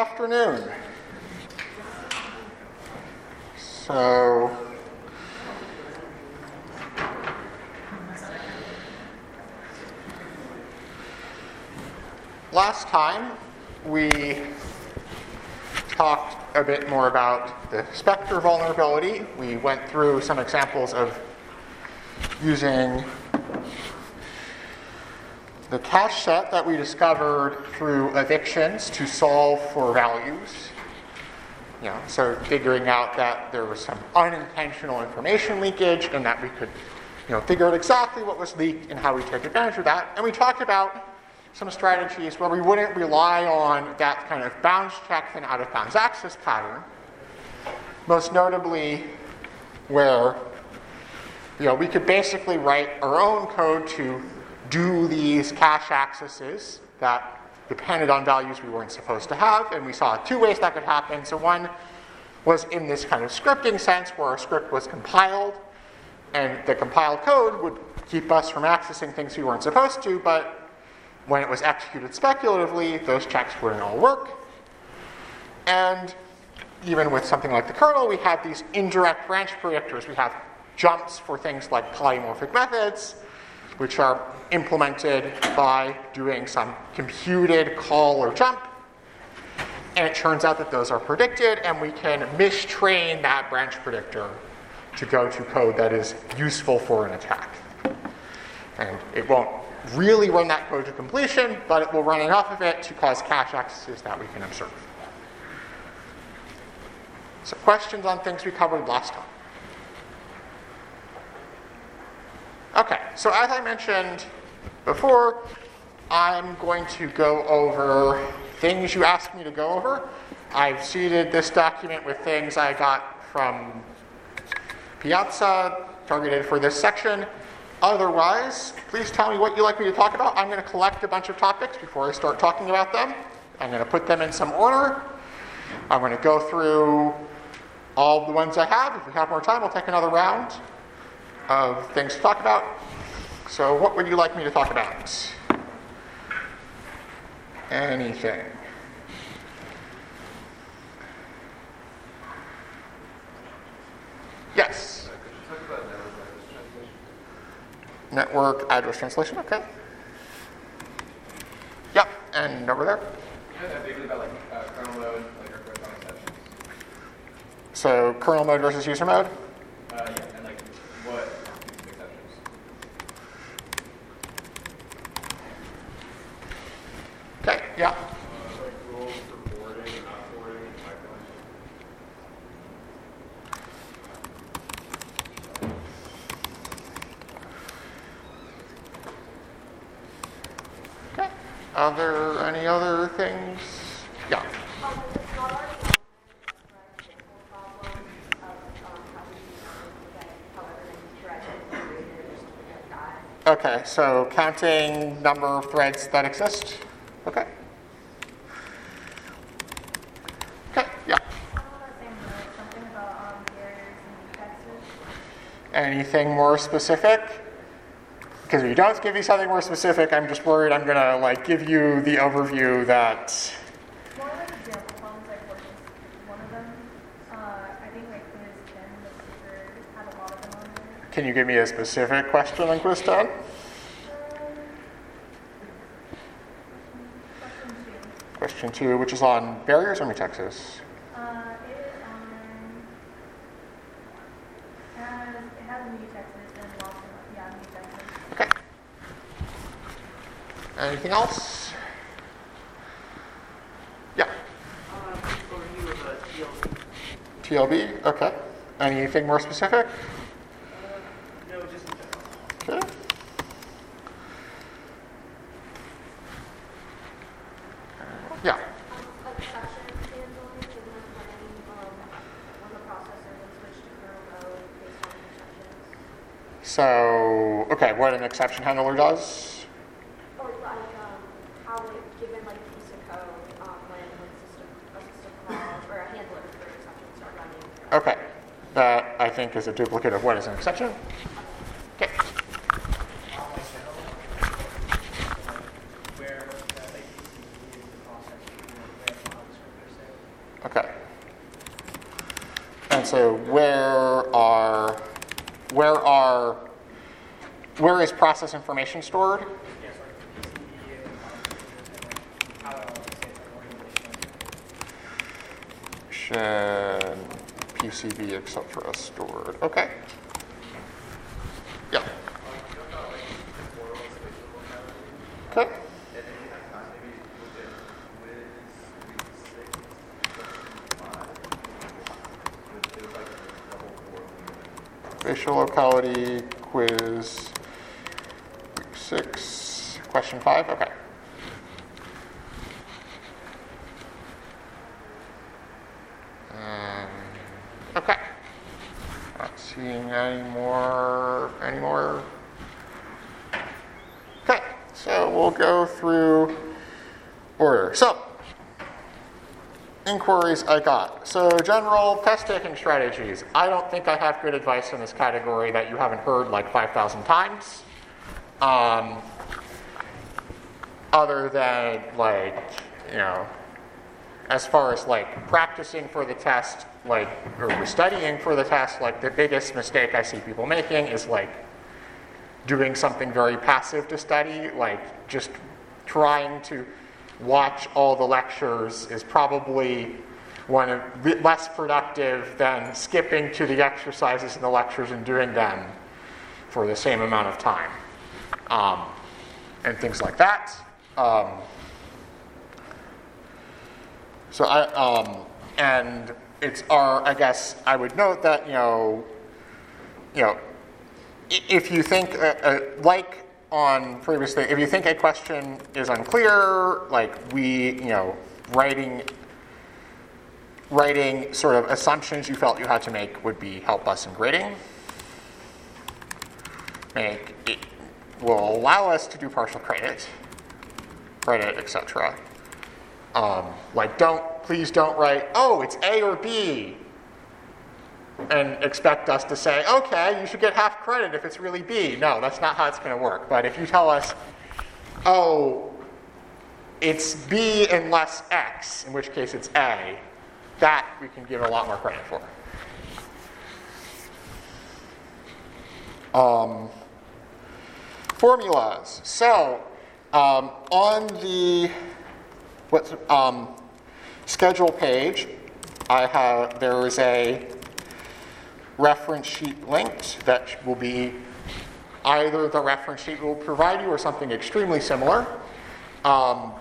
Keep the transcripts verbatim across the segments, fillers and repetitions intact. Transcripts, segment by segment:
afternoon. So, last time we talked a bit more about the Spectre vulnerability. We went through some examples of using the cache set that we discovered through evictions to solve for values. You know, so figuring out that there was some unintentional information leakage and that we could, you know, figure out exactly what was leaked and how we take advantage of that. And we talked about some strategies where we wouldn't rely on that kind of bounds check and out of bounds access pattern. Most notably where, you know, we could basically write our own code to do these cache accesses that depended on values we weren't supposed to have, and we saw two ways that could happen. So one was in this kind of scripting sense where our script was compiled, and the compiled code would keep us from accessing things we weren't supposed to, but when it was executed speculatively, those checks wouldn't all work. And even with something like the kernel, we have these indirect branch predictors. We have jumps for things like polymorphic methods, which are implemented by doing some computed call or jump. And it turns out that those are predicted, and we can mistrain that branch predictor to go to code that is useful for an attack. And it won't really run that code to completion, but it will run enough of it to cause cache accesses that we can observe. So questions on things we covered last time? Okay, so as I mentioned before, I'm going to go over things you asked me to go over. I've seeded this document with things I got from Piazza, targeted for this section. Otherwise, please tell me what you'd like me to talk about. I'm going to collect a bunch of topics before I start talking about them. I'm going to put them in some order. I'm going to go through all of the ones I have. If we have more time, we'll take another round of things to talk about. So what would you like me to talk about? Anything? Yes? Uh, could you talk about network address translation? Network address translation, okay. Yep, and over there. Yeah, basically about like uh, kernel mode, like request on exceptions. So kernel mode versus user mode? Uh, yeah, and like what exceptions? Okay, yeah. Uh, like rules for forwarding and not forwarding and pipelines. Okay. Other, any other things? Yeah. Okay, so counting number of threads that exist. Okay. Okay, yeah. Anything more specific? Because if you don't give me something more specific, I'm just worried I'm gonna like give you the overview that. More like example problems, like what is one of them? Uh, I think like quiz ten, the speaker had a lot of them on there. Can you give me a specific question on quiz ten? Question two, which is on barriers or mutexes? Uh, it is on. It has, it has mutexes and lots of yeah mutexes. Okay. Anything else? Yeah. Uh, overview of a T L B. T L B, okay. Anything more specific? Uh, no, just in general. Okay. Yeah. So, okay, what an exception handler does? Or like um, how it given like a piece of code um, when when system a system call or a handler for exceptions start running. Okay, that I think is a duplicate of what is an exception. Okay. Where that like is the process, you know, where the descriptor Okay. And so where are, where are, where is process information stored? Yeah, sorry, P C B and how it all organization. P C B, et cetera, stored. Okay. Yeah. Okay. Spatial locality quiz, week six, question five. Okay. Um, okay. Not seeing any more. Any more? Okay. So we'll go through order. So. Inquiries I got. So general test-taking strategies. I don't think I have good advice in this category that you haven't heard like five thousand times. Um, other than like, you know, as far as like practicing for the test, like, or studying for the test, like the biggest mistake I see people making is like doing something very passive to study, like just trying to watch all the lectures is probably one of less productive than skipping to the exercises in the lectures and doing them for the same amount of time, um, and things like that. Um, so I um, and it's our I guess I would note that you know you know if you think uh, uh, like. On previously, if you think a question is unclear, like we, you know, writing, writing sort of assumptions you felt you had to make would be help us in grading. Make it will allow us to do partial credit, credit, et cetera. Um, like don't, please don't write, oh, it's A or B, and expect us to say, okay, you should get half credit if it's really B. No, that's not how it's going to work. But if you tell us, oh, it's B unless X, in which case it's A, that we can give a lot more credit for. Um, formulas. So um, on the what's, um, schedule page, I have there is a reference sheet linked that will be either the reference sheet will provide you or something extremely similar. Um,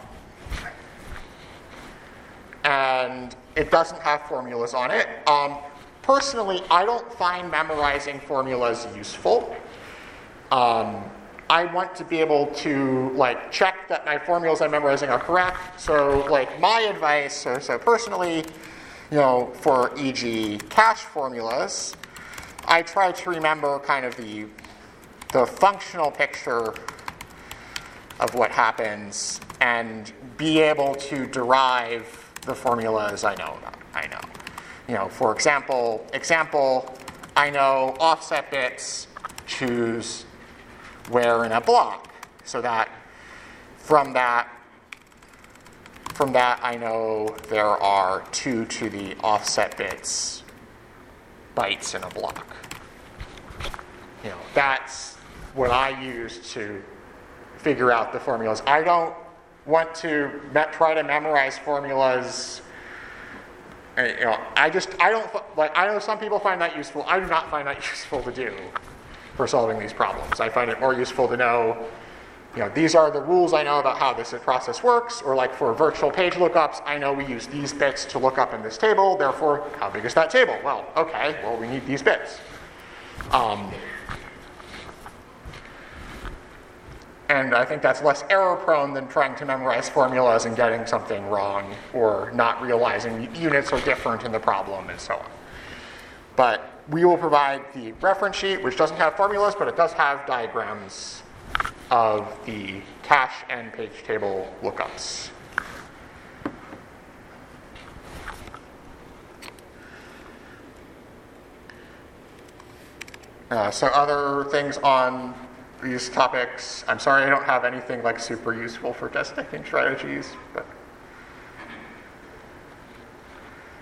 and it doesn't have formulas on it. Um, personally, I don't find memorizing formulas useful. Um, I want to be able to like check that my formulas I'm memorizing are correct. So like my advice, so, so personally, you know, for for example cache formulas, I try to remember kind of the the functional picture of what happens and be able to derive the formulas I know. I know. You know, for example, example, I know offset bits choose where in a block, so that from that from that I know there are two to the offset bits bytes in a block. You know, that's what I use to figure out the formulas. I don't want to me- try to memorize formulas. And, you know, I just I don't like. I know some people find that useful. I do not find that useful to do for solving these problems. I find it more useful to know, you know, these are the rules I know about how this process works. Or like for virtual page lookups, I know we use these bits to look up in this table. Therefore, how big is that table? Well, okay. Well, we need these bits. Um, And I think that's less error-prone than trying to memorize formulas and getting something wrong or not realizing units are different in the problem and so on. But we will provide the reference sheet, which doesn't have formulas, but it does have diagrams of the cache and page table lookups. Uh, so other things on these topics. I'm sorry I don't have anything like super useful for test taking strategies, but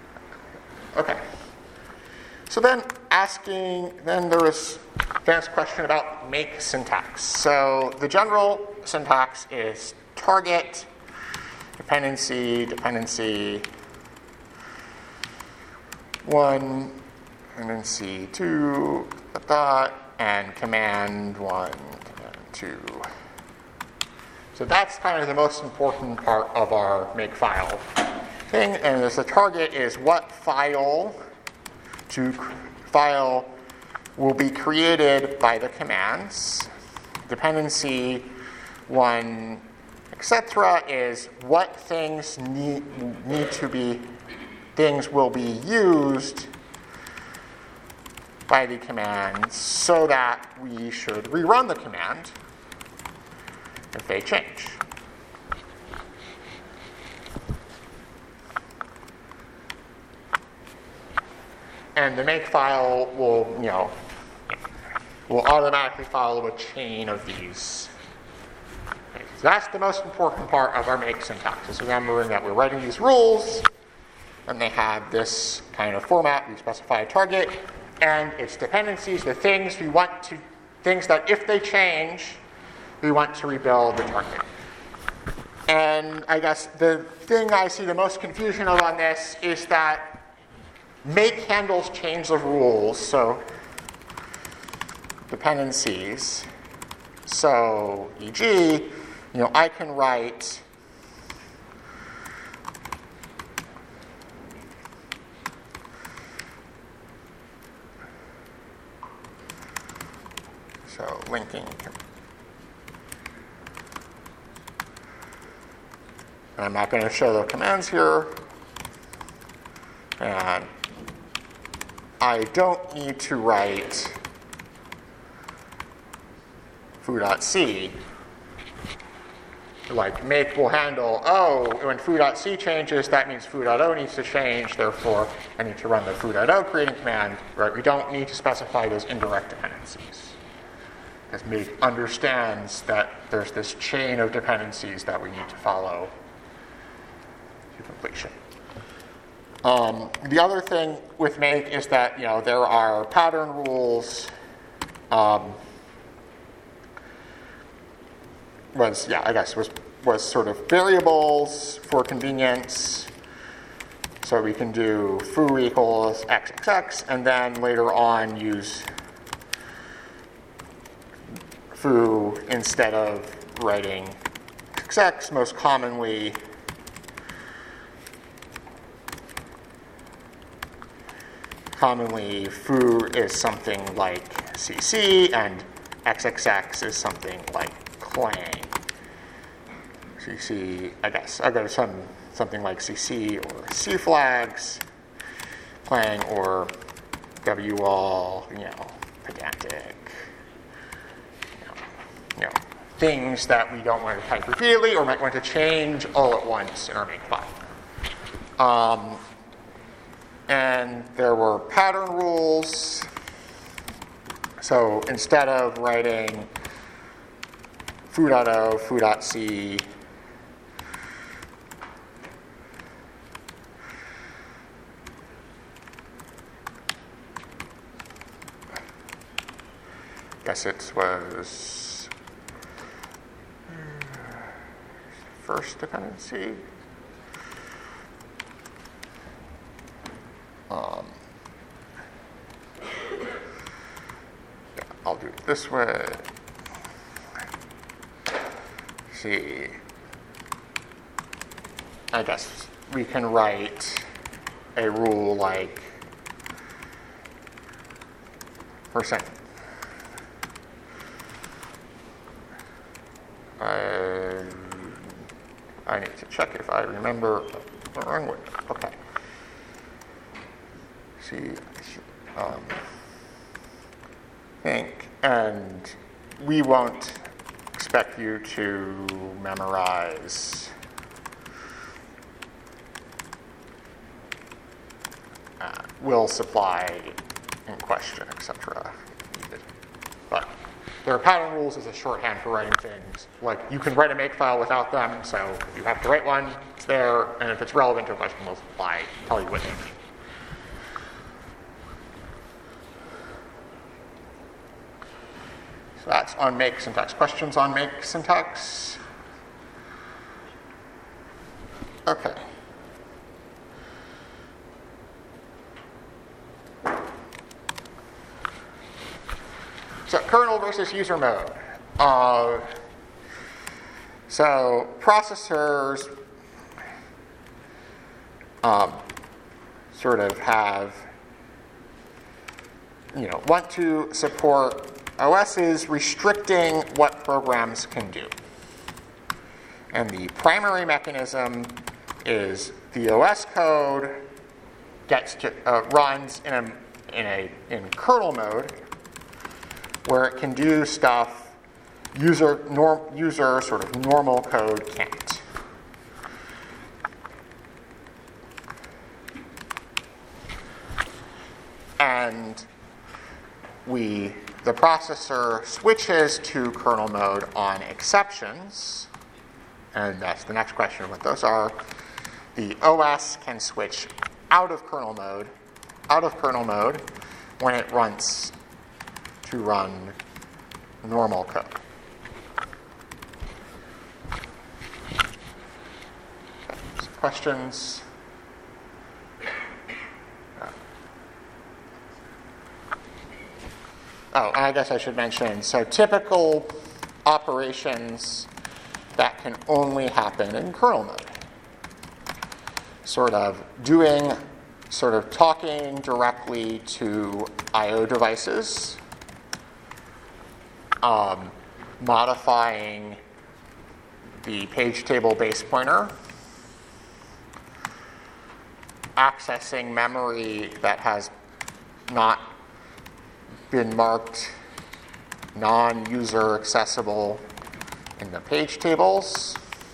So then asking, then there was advanced question about make syntax. So the general syntax is target, dependency, dependency, one, dependency two, dot, dot, and command one, command two. So that's kind of the most important part of our makefile thing. And as the target is what file to file will be created by the commands. Dependency one, et cetera, is what things need, need to be, things will be used by the commands so that we should rerun the command if they change. And the makefile will, you know, will automatically follow a chain of these. Okay, so that's the most important part of our make syntax, is remembering that we're writing these rules, and they have this kind of format. We specify a target, and its dependencies, the things we want to, things that if they change, we want to rebuild the target. And I guess the thing I see the most confusion of on this is that make handles change of rules, so dependencies. So, for example, you know, I can write so linking. And I'm not going to show the commands here. And I don't need to write foo.c. Like make will handle, oh, when foo.c changes, that means foo.o needs to change, therefore I need to run the foo.o creating command, right? We don't need to specify those indirect dependencies. Because make understands that there's this chain of dependencies that we need to follow to completion. Um, the other thing with make is that, you know, there are pattern rules. Um, was yeah, I guess was was sort of variables for convenience. So we can do foo equals xxx, and then later on use foo instead of writing xx. Most commonly, commonly foo is something like cc, and xxx is something like clang. Cc, I guess I'll go to some something like cc or c flags, clang or wall, you know, pedantic, you know, you know, things that we don't want to type repeatedly or might want to change all at once in our makefile. Um, and there were pattern rules. So instead of writing foo.o, foo.c, I guess it was first dependency. Um, yeah, I'll do it this way. See, I guess we can write a rule like percent. I, I need to check if I remember the wrong way. Okay. See, um, think, and we won't expect you to memorize uh, will supply in question, et cetera. But there are pattern rules as a shorthand for writing things. Like you can write a makefile without them, so if you have to write one, it's there, and if it's relevant to a question, will supply, tell you what they mean. on make syntax? Questions on make syntax? Okay. So kernel versus user mode. Uh, so processors um, sort of have, you know, want to support O Ss restricting what programs can do. And the primary mechanism is the O S code gets to, uh, runs in a, in a in kernel mode, where it can do stuff user norm, user sort of normal code can't. And we the processor switches to kernel mode on exceptions, and that's the next question of what those are. The O S can switch out of kernel mode, out of kernel mode when it runs to run normal code. Okay, so questions? Oh, and I guess I should mention, so typical operations that can only happen in kernel mode. Sort of doing, sort of talking directly to I O devices, um, modifying the page table base pointer, accessing memory that has not been marked non-user accessible in the page tables.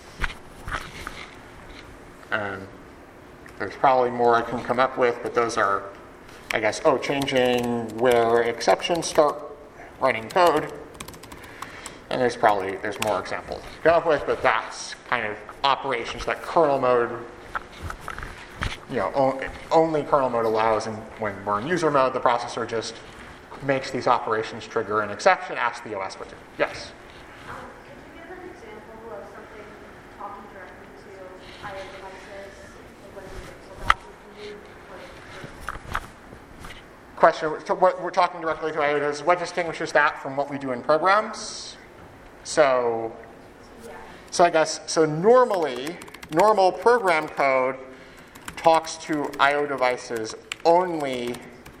And there's probably more I can come up with, but those are, I guess, oh, changing where exceptions start running code. And there's probably, there's more examples to come up with, but that's kind of operations that kernel mode, you know, o- only kernel mode allows. And when we're in user mode, the processor just makes these operations trigger an exception, asks the O S what to do. Yes? Um, could you give an example of something talking directly to I O devices, like when the Pixel docs is used? Question, so what we're talking directly to I O devices, what distinguishes that from what we do in programs? So, Yeah. so I guess, so normally, normal program code talks to I O devices only.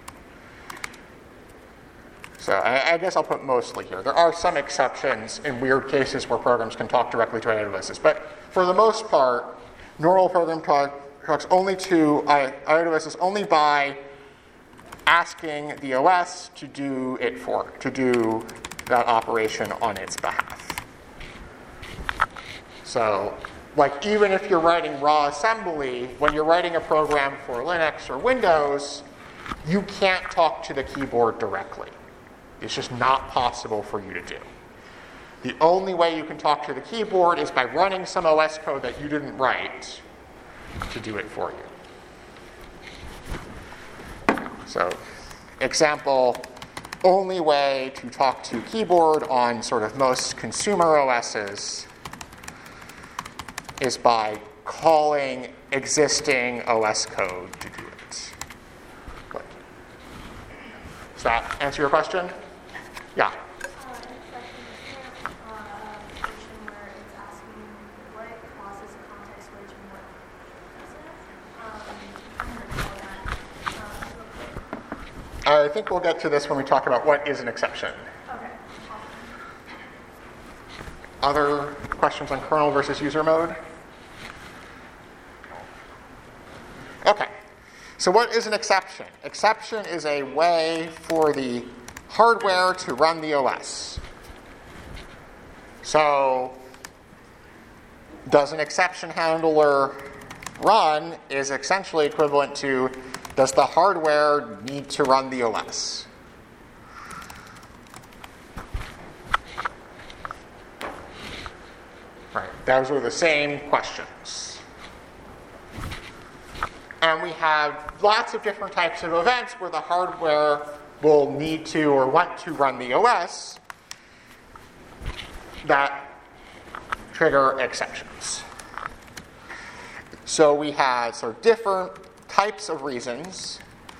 So I, I guess I'll put mostly here. There are some exceptions in weird cases where programs can talk directly to I O devices. But for the most part, normal program talk, talks only to I O devices only by asking the O S to do it for, to do that operation on its behalf. So, like even if you're writing raw assembly, when you're writing a program for Linux or Windows, you can't talk to the keyboard directly. It's just not possible for you to do. The only way you can talk to the keyboard is by running some O S code that you didn't write to do it for you. So, example, only way to talk to keyboard on sort of most consumer O Ss is by calling existing O S code to do it. Good. Does that answer your question? Yeah. Uh, in section, uh, portion where it's asking what causes a context switch and what doesn't. Um, I'm gonna call that, uh, real quick. I think we'll get to this when we talk about what is an exception. Okay, awesome. Other questions on kernel versus user mode? Okay. So what is an exception? Exception is a way for the hardware to run the O S. So does an exception handler run is essentially equivalent to does the hardware need to run the O S? Right, those are the same questions. And we have lots of different types of events where the hardware will need to or want to run the O S. that trigger exceptions. So we had sort of different types of reasons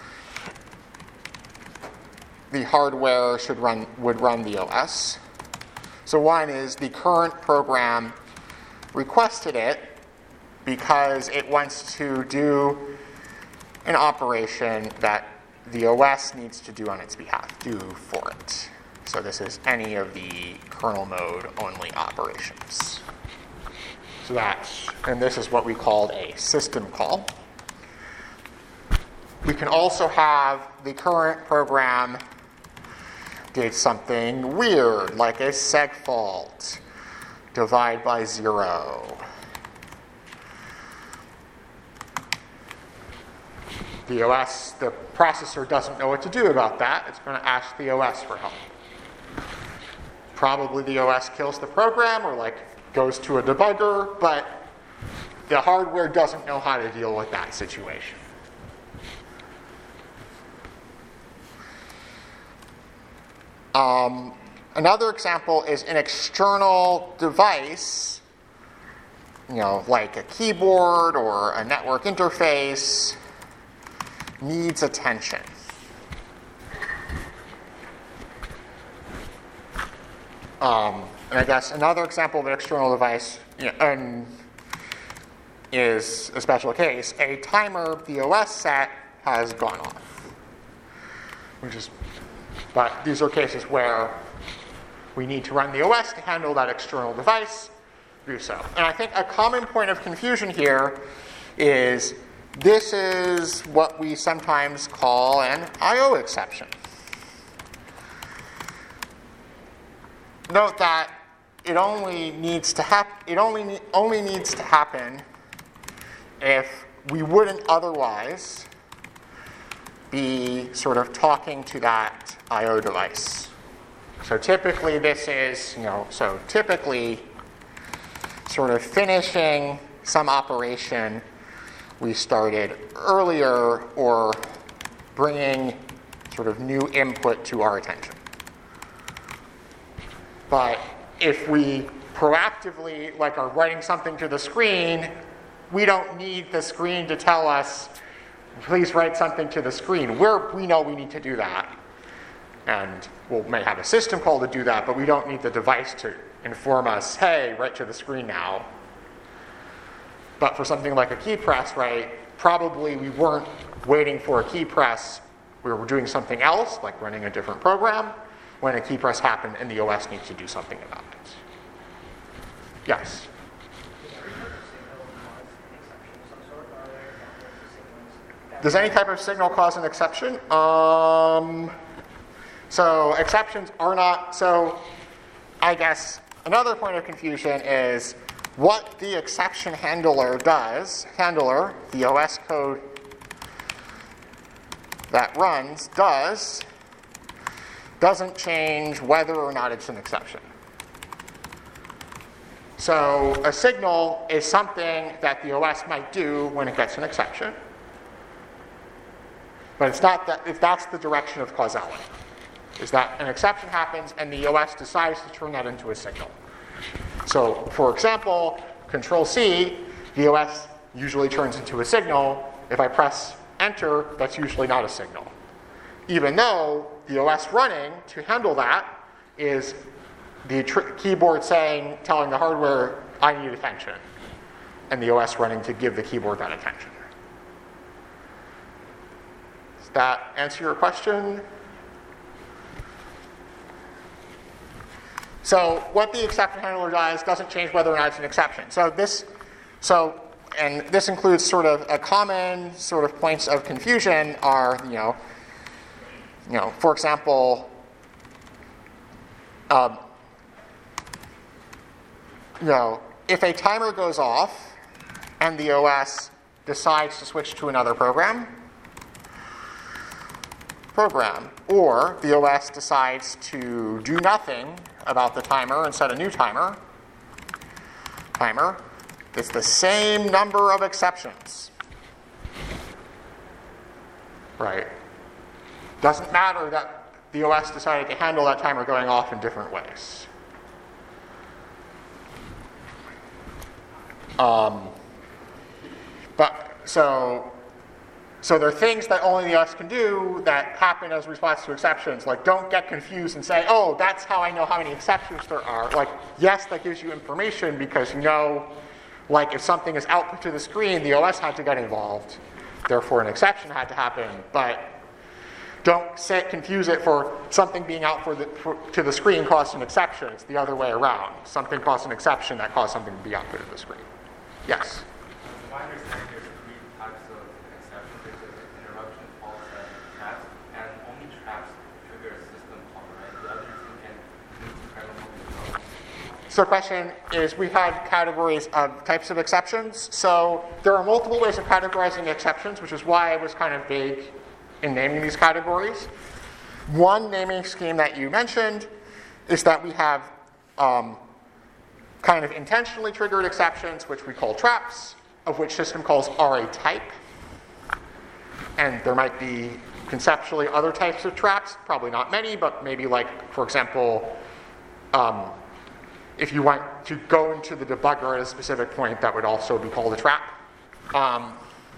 the hardware should run would run the O S. So one is the current program requested it because it wants to do an operation that the O S needs to do on its behalf, do for it. So this is any of the kernel mode only operations. So that's, and this is what we called a system call. We can also have the current program did something weird, like a segfault, divide by zero. The O S, the processor doesn't know what to do about that. It's going to ask the O S for help. Probably the O S kills the program or like goes to a debugger, but the hardware doesn't know how to deal with that situation. Um, another example is an external device, you know, like a keyboard or a network interface, needs attention. Um, and I guess another example of an external device you know, um, is a special case. A timer the O S set has gone off, which is, but these are cases where we need to run the O S to handle that external device, do so. And I think a common point of confusion here is this is what we sometimes call an I O exception. Note that it only needs to hap- it only ne- only needs to happen if we wouldn't otherwise be sort of talking to that I O device. So typically this is, you know, so typically sort of finishing some operation we started earlier or bringing sort of new input to our attention. But if we proactively, like, are writing something to the screen, we don't need the screen to tell us, please write something to the screen. We're, we know we need to do that. And we may have a system call to do that, but we don't need the device to inform us, hey, write to the screen now. But for something like a key press, right, probably we weren't waiting for a key press. We were doing something else, like running a different program, when a key press happened and the O S needs to do something about it. Yes? Does any type of signal cause an exception? Um, so exceptions are not, so I guess another point of confusion is what the exception handler does, handler, the O S code that runs does, doesn't change whether or not it's an exception. So a signal is something that the O S might do when it gets an exception. But it's not that, if that's the direction of causality, is that an exception happens and the O S decides to turn that into a signal. So for example, Control C, the O S usually turns into a signal. If I press enter, that's usually not a signal. Even though the O S running to handle that is the tr- keyboard saying, telling the hardware, I need attention, and the O S running to give the keyboard that attention. Does that answer your question? So what the exception handler does doesn't change whether or not it's an exception. So this, so, and this includes sort of a common sort of points of confusion are, you know, you know, for example, um, you know, if a timer goes off and the O S decides to switch to another program, program, or the O S decides to do nothing about the timer and set a new timer, timer, it's the same number of exceptions, right? Doesn't matter that the O S decided to handle that timer going off in different ways. Um, but so, so there are things that only the O S can do that happen as a response to exceptions. Like, don't get confused and say, oh, that's how I know how many exceptions there are. Like, yes, that gives you information because you know, like, if something is output to the screen, the O S had to get involved. Therefore, an exception had to happen. But don't say, confuse it for something being out for the, for, to the screen caused an exception. It's the other way around. Something caused an exception that caused something to be output to the screen. Yes? To my understanding, there's three types of exceptions. There's an interruption, false, and traps. And only traps trigger a system call, right? The others you can use to kernel mode as well. So the question is, we've had categories of types of exceptions. So there are multiple ways of categorizing exceptions, which is why I was kind of vague in naming these categories. One naming scheme that you mentioned is that we have um, kind of intentionally triggered exceptions, which we call traps, of which system calls are a type. And there might be conceptually other types of traps, probably not many, but maybe like, for example, um, if you want to go into the debugger at a specific point, that would also be called a trap. Um,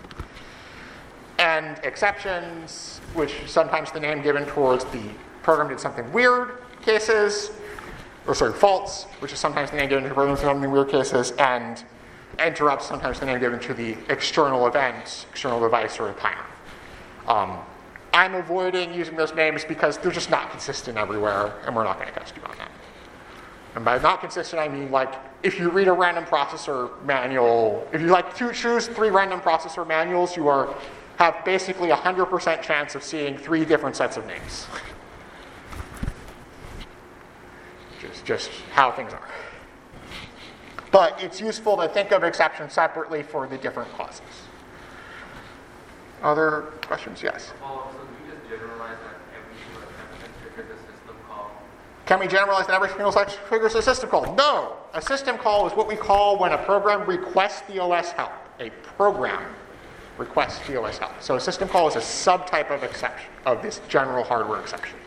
and exceptions, which sometimes the name given towards the program did something weird cases, or sorry, faults, which is sometimes the name given to the program did something weird cases, and interrupts, sometimes the name given to the external event, external device, or a timer. Um, I'm avoiding using those names because they're just not consistent everywhere, and we're not going to test you on that. And by not consistent, I mean like if you read a random processor manual, if you like to choose three random processor manuals, you are have basically a one hundred percent chance of seeing three different sets of names. Just, just how things are. But it's useful to think of exceptions separately for the different causes. Other questions? Yes? Well, so do you just generalize that every single exception triggers a system call? Can we generalize that every single exception triggers a system call? No. A system call is what we call when a program requests the O S help. A program requests the O S help. So a system call is a subtype of exception, of this general hardware exception.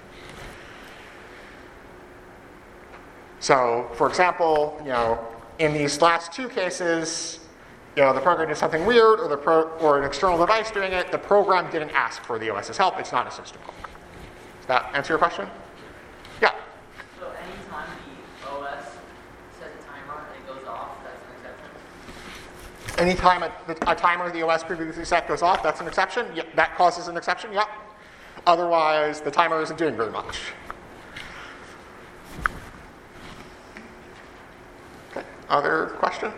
So, for example, you know, in these last two cases, you know, the program did something weird, or the pro, or an external device doing it. The program didn't ask for the OS's help. It's not a system call. Does that answer your question? Yeah. So anytime the O S sets a timer and it goes off, that's an exception? Anytime a, a timer the O S previously set goes off, that's an exception. Yeah, that causes an exception. Yep. Otherwise, the timer isn't doing very much. Okay. Other questions?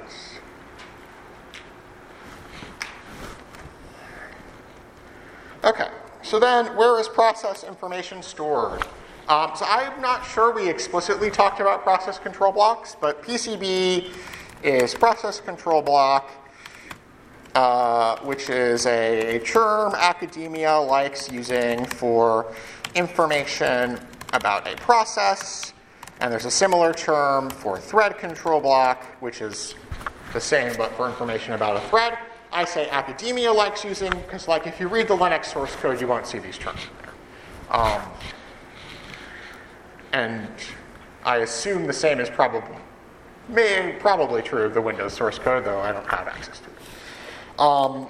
Okay, so then where is process information stored? Um, so I'm not sure we explicitly talked about process control blocks, but P C B is process control block, uh, which is a term academia likes using for information about a process. And there's a similar term for thread control block, which is the same but for information about a thread. I say academia likes using, because like if you read the Linux source code, you won't see these terms in there. Um, and I assume the same is probably, may, probably true of the Windows source code, though I don't have access to it. Um,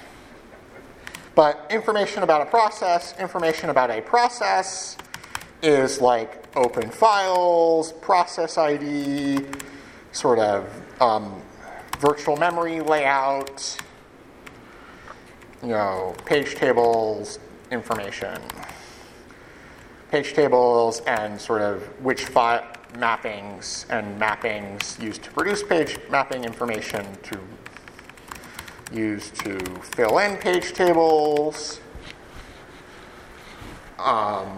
but information about a process, information about a process is like open files, process I D, sort of um, virtual memory layout, you know, page tables, information, page tables, and sort of which file mappings and mappings used to produce page mapping information to use to fill in page tables. Um,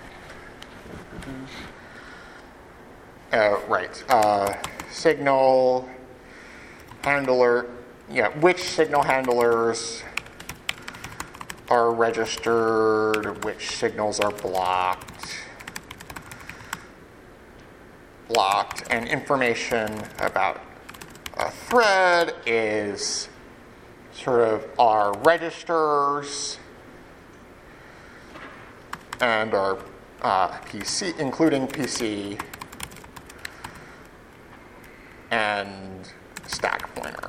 uh, right, uh, signal handler, yeah, which signal handlers are registered, which signals are blocked, blocked, and information about a thread is sort of our registers and our uh, P C, including P C, and stack pointer.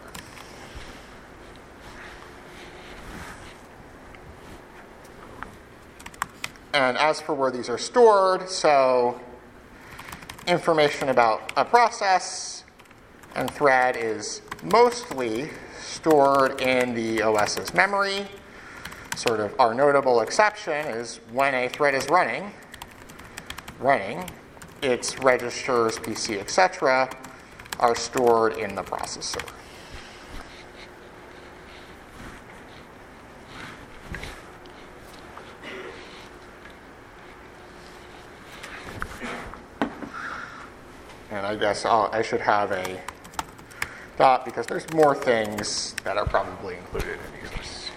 And as for where these are stored, so information about a process and thread is mostly stored in the OS's memory. Sort of our notable exception is when a thread is running, running, its registers, P C, et cetera, are stored in the processor. And I guess I'll, I should have a dot because there's more things that are probably included in these lists.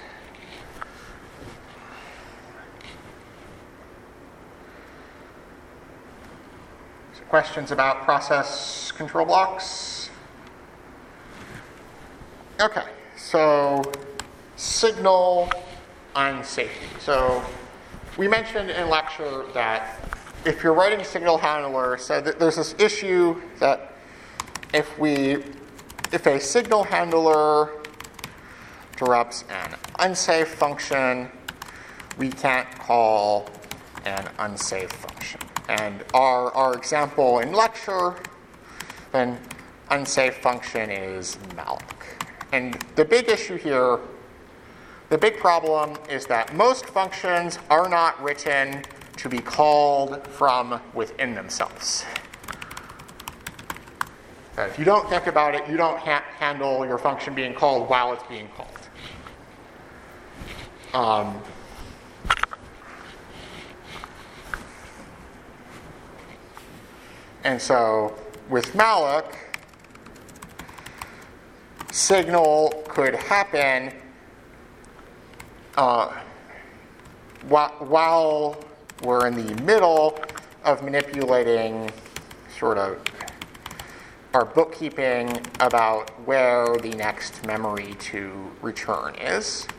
So questions about process control blocks? Okay, so signal unsafety. So we mentioned in lecture that if you're writing signal handler, so th- there's this issue that if we, if a signal handler interrupts an unsafe function, we can't call an unsafe function. And our, our example in lecture, an unsafe function is malloc. And the big issue here, the big problem is that most functions are not written to be called from within themselves. So if you don't think about it, you don't ha- handle your function being called while it's being called. Um, and so with malloc, signal could happen uh, while, while we're in the middle of manipulating sort of our bookkeeping about where the next memory to return is.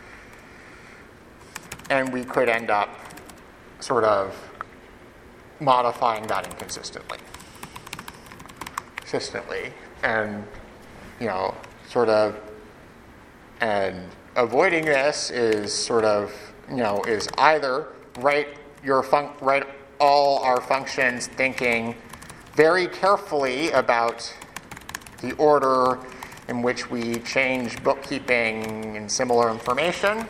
And we could end up sort of modifying that inconsistently. Consistently. And, you know, sort of, and avoiding this is sort of, you know, is either write your func- write all our functions thinking very carefully about the order in which we change bookkeeping and similar information,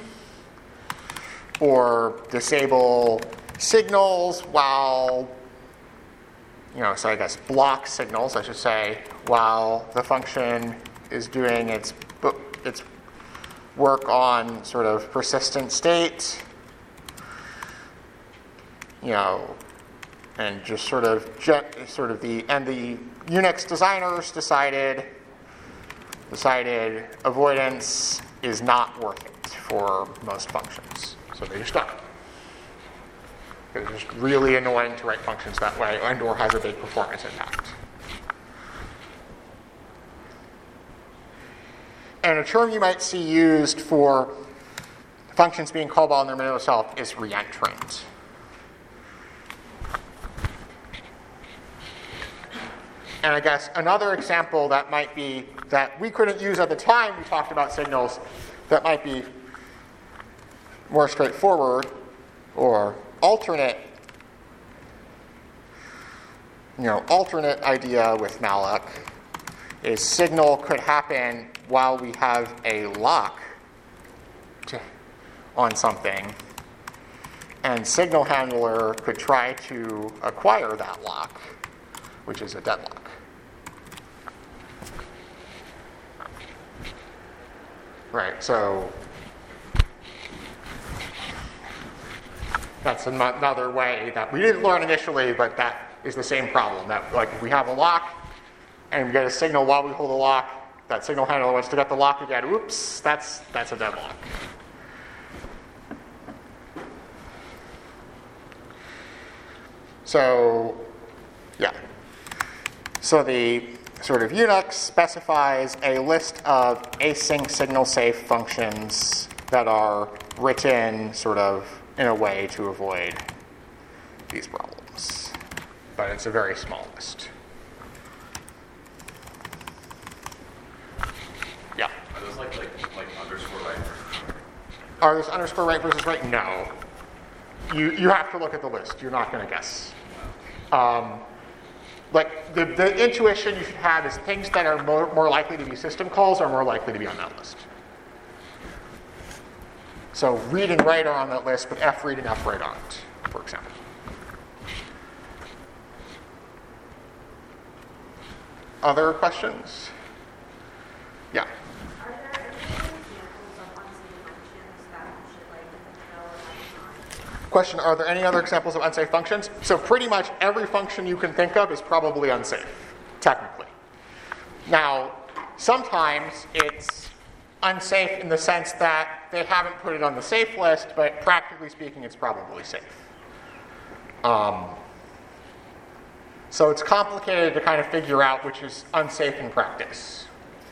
or disable signals while, you know, so I guess block signals, I should say, while the function is doing its book, its work on sort of persistent state. You know, and just sort of, sort of the, and the Unix designers decided, decided avoidance is not worth it for most functions. So they just stopped. It's just really annoying to write functions that way and or has a big performance impact. And a term you might see used for functions being called on their middle self is reentrant. And I guess another example that might be, that we couldn't use at the time we talked about signals, that might be more straightforward or alternate, you know, alternate idea with malloc is signal could happen while we have a lock to, on something, and signal handler could try to acquire that lock, which is a deadlock. Right, so that's another way that we didn't learn initially, but that is the same problem. That, like, if we have a lock and we get a signal while we hold the lock, that signal handler wants to get the lock again. Oops, that's that's a deadlock. So, yeah. So the sort of Unix specifies a list of async signal safe functions that are written sort of in a way to avoid these problems. But it's a very small list. Are those underscore right versus right? No. You, you have to look at the list. You're not going to guess. Um, like the, the intuition you should have is things that are more, more likely to be system calls are more likely to be on that list. So read and write are on that list, but F read and F write aren't, for example. Other questions? Yeah. Are there any examples of unsafe functions that we should like know or not? Question, are there any other examples of unsafe functions? So pretty much every function you can think of is probably unsafe, technically. Now, sometimes it's unsafe in the sense that they haven't put it on the safe list, but practically speaking, it's probably safe. Um, so it's complicated to kind of figure out which is unsafe in practice.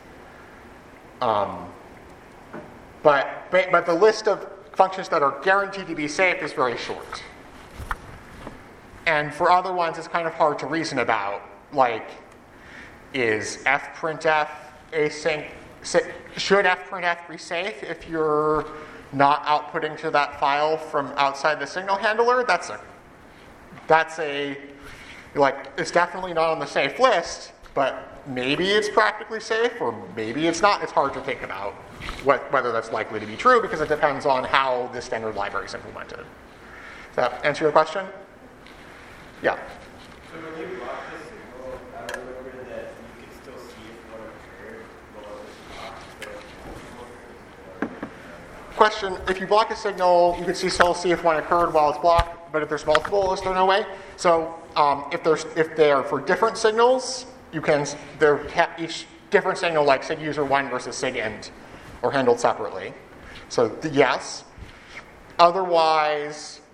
Um, but, but, but the list of functions that are guaranteed to be safe is very short. And for other ones, it's kind of hard to reason about, like, is fprintf async, should fprintf be safe if you're not outputting to that file from outside the signal handler? That's a, that's a, like, it's definitely not on the safe list, but maybe it's practically safe, or maybe it's not. It's hard to think about what, whether that's likely to be true, because it depends on how the standard library is implemented. Does that answer your question? Yeah. So when you block the signal, I remember that you can still see if one occurred while it was blocked. Question, if you block a signal, you can see, still see if one occurred while it's blocked, but if there's multiple, is there no way? So um, if there's if they are for different signals, you can, they're each different signal, like sig user one versus sig int, are handled separately. So the, yes. Otherwise,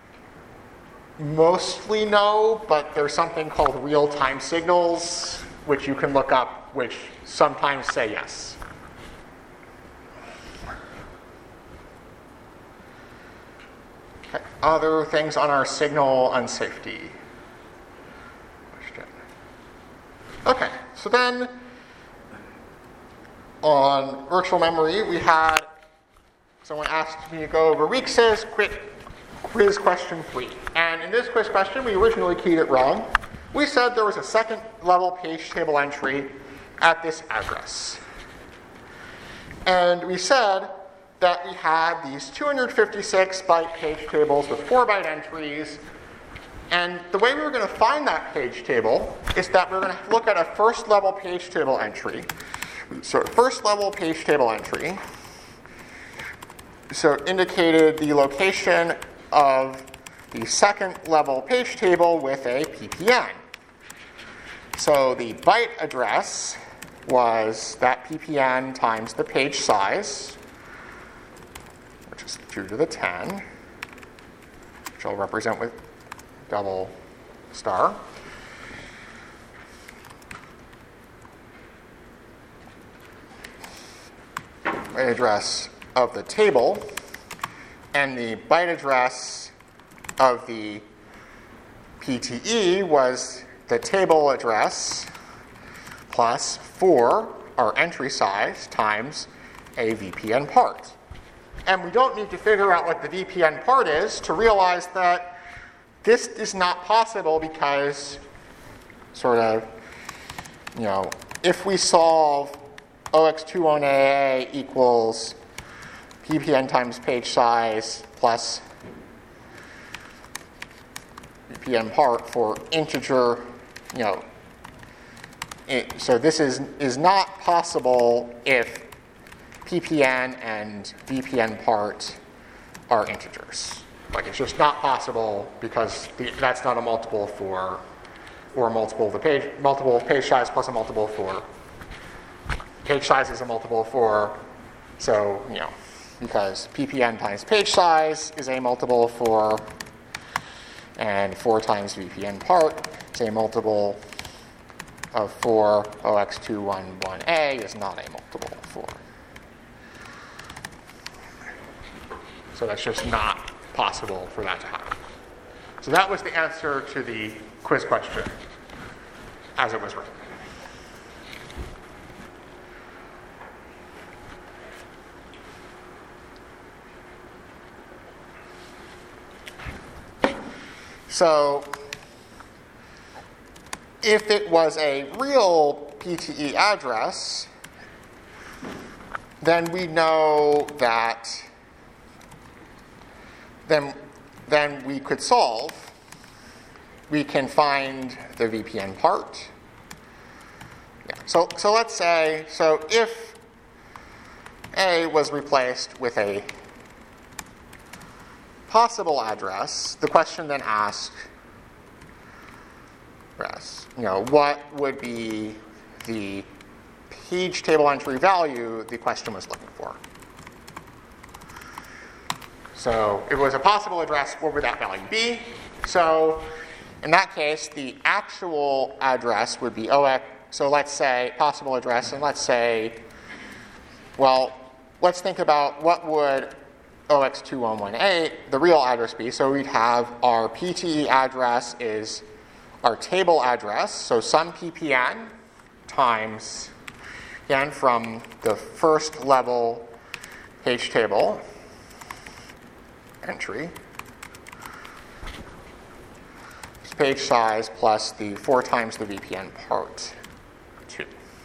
mostly no, but there's something called real-time signals, which you can look up, which sometimes say yes. Okay. Other things on our signal unsafety question. Okay, so then on virtual memory, we had someone asked me to go over Weeks's quick quiz question three. And in this quiz question, we originally keyed it wrong. We said there was a second level page table entry at this address. And we said that we had these two hundred fifty-six byte page tables with four byte entries. And the way we were going to find that page table is that we're going to look at a first level page table entry. So first level page table entry. So indicated the location of the second level page table with a P P N. So the byte address was that P P N times the page size, which is two to the ten, which I'll represent with double star. Byte address of the table, and the byte address of the P T E was the table address plus four, our entry size, times a V P N part. And we don't need to figure out what the V P N part is to realize that this is not possible because, sort of, you know, if we solve O X two one A A equals P P N times page size plus V P N part for integer, you know, it, so this is is not possible if P P N and V P N part are integers. Like, it's just not possible because the, that's not a multiple for, or a multiple of the page, multiple of page size plus a multiple for, page size is a multiple for, so, you know, because P P N times page size is a multiple for, and four times V P N part is a multiple of four, O X two one one A is not a multiple for. So that's just not possible for that to happen. So that was the answer to the quiz question as it was written. So if it was a real P T E address, then we know that then, then we could solve. We can find the V P N part. Yeah. So, so let's say, so if A was replaced with a possible address, the question then asks, you know, what would be the page table entry value the question was looking for? So if it was a possible address, what would that value be? So in that case, the actual address would be O X. So let's say possible address, and let's say, well, let's think about what would O X two one one eight, the real address, be. So we'd have our P T E address is our table address, so some P P N times, again, from the first level page table entry, page size plus the four times the V P N part two.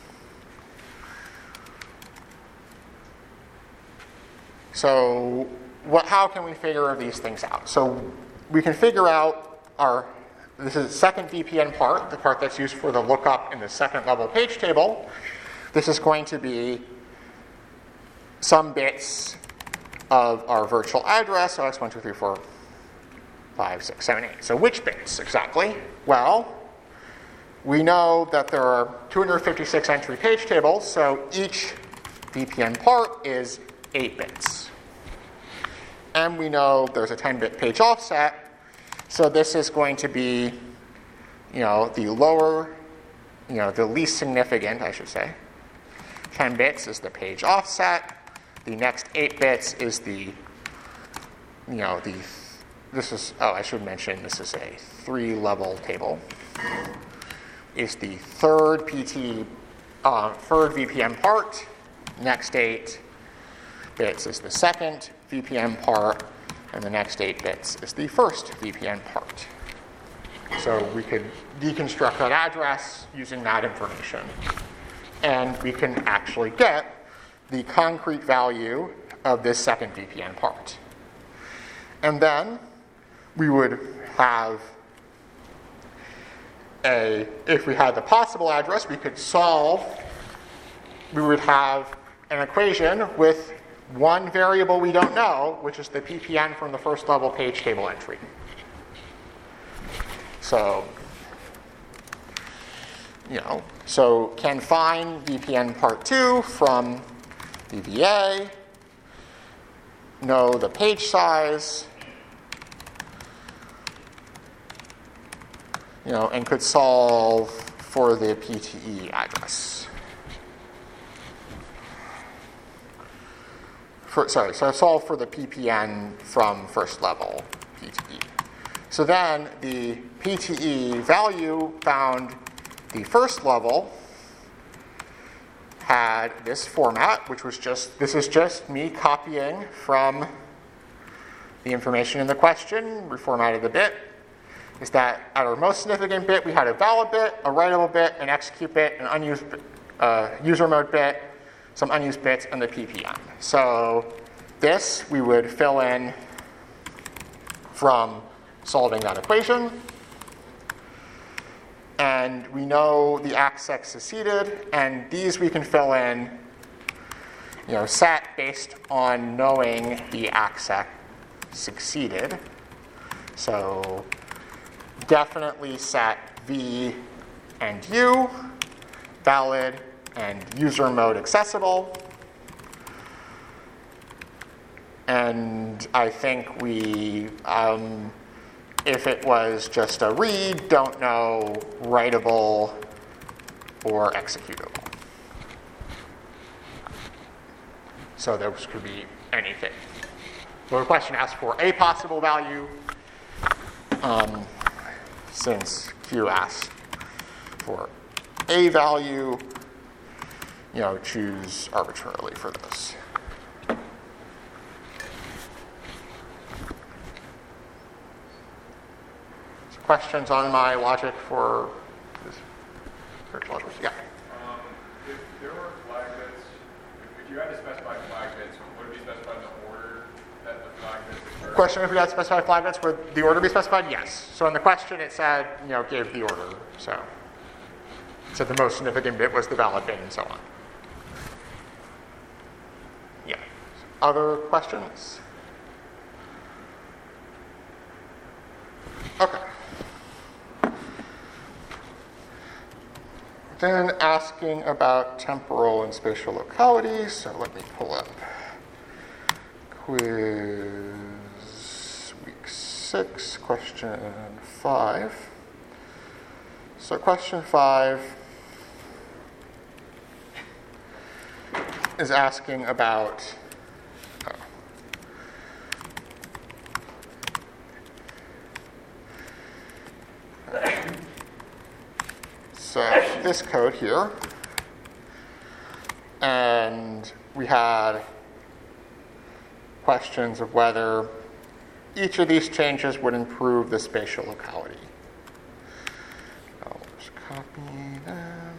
So what, how can we figure these things out? So we can figure out our, this is the second V P N part, the part that's used for the lookup in the second level page table. This is going to be some bits of our virtual address, O X one two three four five six seven eight. So which bits exactly? Well, we know that there are two hundred fifty-six entry page tables, so each V P N part is eight bits. And we know there's a ten-bit page offset, so this is going to be, you know, the lower, you know, the least significant, I should say. ten bits is the page offset. The next eight bits is the, you know, the, this is, oh, I should mention this is a three-level table. Is the third P T, uh, third V P N part. Next eight bits is the second V P N part, and the next eight bits is the first V P N part. So we could deconstruct that address using that information. And we can actually get the concrete value of this second V P N part. And then we would have a, if we had the possible address, we could solve, we would have an equation with one variable we don't know, which is the P P N from the first level page table entry. So, you know, so can find V P N part two from V V A, know the page size, you know, and could solve for the P T E address. For, sorry, so solve for the P P N from first level P T E. So then the P T E value found the first level had this format, which was just, this is just me copying from the information in the question, reformatted the bit, is that at our most significant bit, we had a valid bit, a writable bit, an execute bit, an unused uh, user mode bit, some unused bits, and the P P N. So this we would fill in from solving that equation. And we know the ACSEC succeeded, and these we can fill in, you know, set based on knowing the ACSEC succeeded. So definitely set V and U, valid and user mode accessible. And I think we, um, if it was just a read, don't know writable or executable. So those could be anything. So the question asks for a possible value, um, since Q asks for a value, you know, choose arbitrarily for this. questions on my logic for this search logic? Yeah. Um, if there were flag bits, if, if you had to specify flag bits, would it be specified in the order that the flag bits occur? Question, if we had specified flag bits, would the order be specified? Yes. So in the question it said, you know, gave the order. So it said the most significant bit was the valid bit and so on. Yeah. Other questions? Okay. Then asking about temporal and spatial locality. So let me pull up quiz week six, question five. So question five is asking about oh, so this code here, and we had questions of whether each of these changes would improve the spatial locality. I'll just copy them.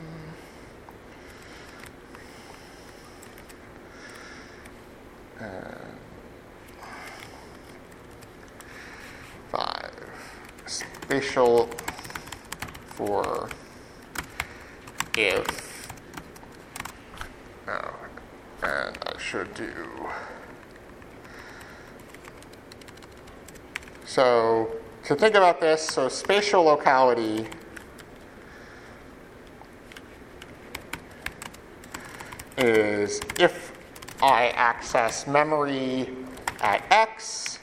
And five. Spatial for if, oh, and I should do, so to think about this, so spatial locality is if I access memory at X,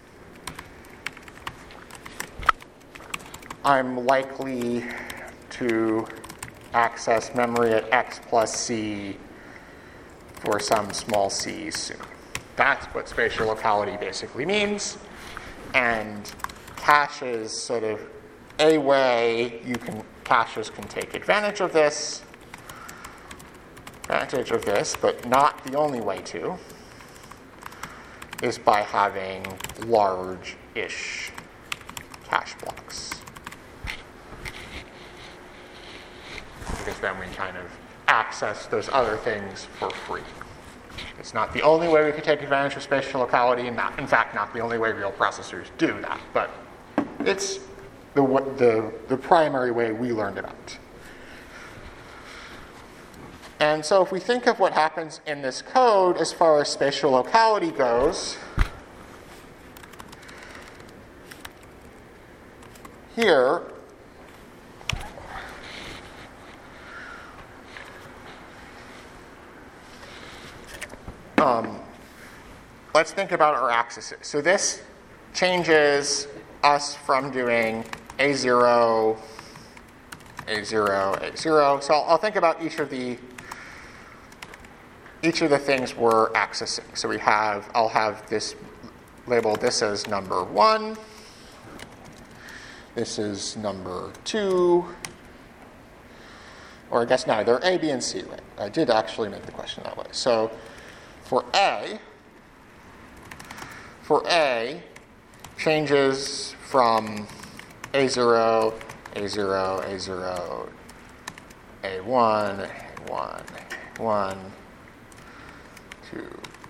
I'm likely to access memory at X plus C for some small c soon. That's what spatial locality basically means. And cache is sort of a way you can, caches can take advantage of this, advantage of this, but not the only way to, is by having large-ish cache blocks. Because then we kind of access those other things for free. It's not the only way we can take advantage of spatial locality, and not, in fact, not the only way real processors do that, but it's the, the, the primary way we learned about it. And so if we think of what happens in this code as far as spatial locality goes, here, Um, let's think about our axes. So this changes us from doing A zero, A zero, A zero. So I'll, I'll think about each of the each of the things we're accessing. So we have, I'll have this label this as number one. This is number two. Or I guess no, they're A, B, and C, right? I did actually make the question that way. So For A, for A, changes from A zero, A zero, A zero, A one, A one, A one, to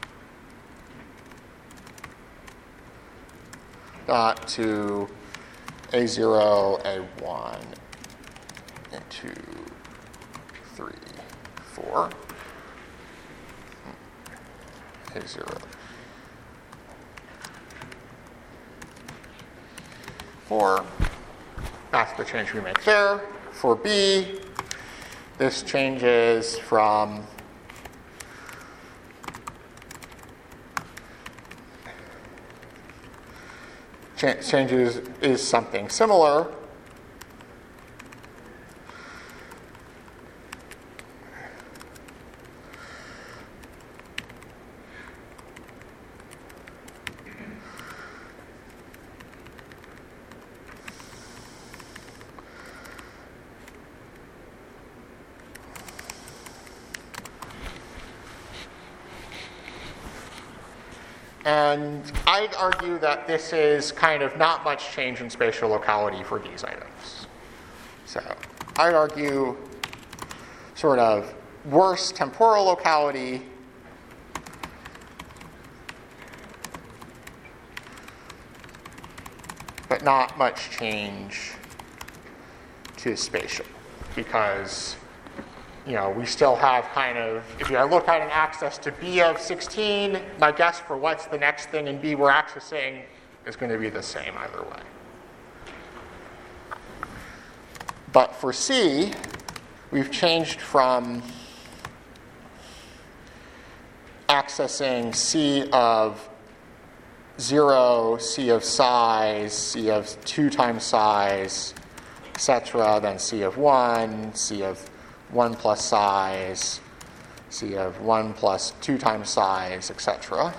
dot to A zero, A one, and two, three, four. A zero. Four. That's the change we make there. For B, this changes from ch- changes is something similar. And I'd argue that this is kind of not much change in spatial locality for these items. So I'd argue sort of worse temporal locality, but not much change to spatial, because you know, we still have kind of, if you look at an access to B of sixteen, my guess for what's the next thing in B we're accessing is going to be the same either way. But for C, we've changed from accessing C of zero, C of size, C of two times size, et cetera, then C of one, C of one plus size, C of one plus two times size, et cetera,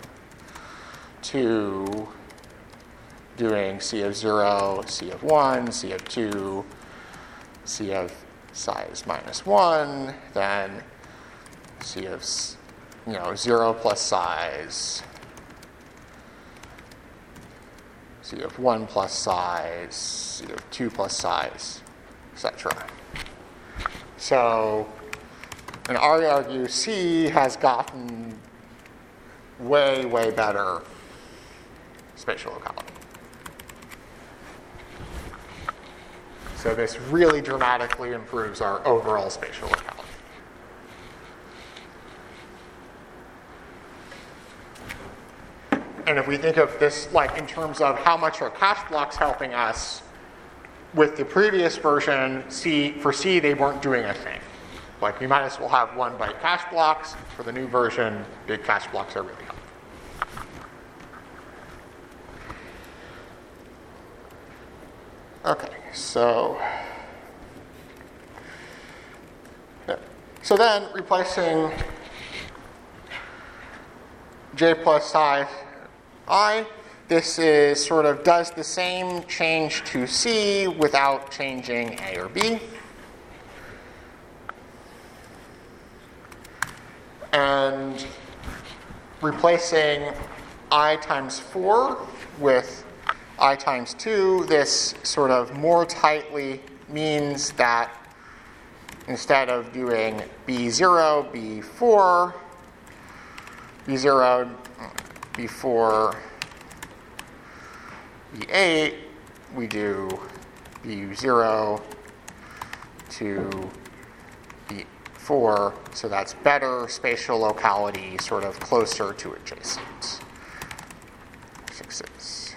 to doing C of zero, C of one, C of two, C of size minus one, then C of you know zero plus size, C of one plus size, C of two plus size, et cetera. So, and I argue C has gotten way, way better spatial locality. So this really dramatically improves our overall spatial locality. And if we think of this like in terms of how much are cache blocks helping us, with the previous version, C for C, they weren't doing a thing. Like we might as well have one byte cache blocks. For the new version, big cache blocks are really helpful. Okay, so yeah. So then replacing J plus I, I. This is sort of does the same change to C without changing A or B. And replacing I times four with I times two, this sort of more tightly means that instead of doing B zero, B four, B zero, B four, B eight, we do B zero to B four, so that's better spatial locality, sort of closer to adjacent. Sixes.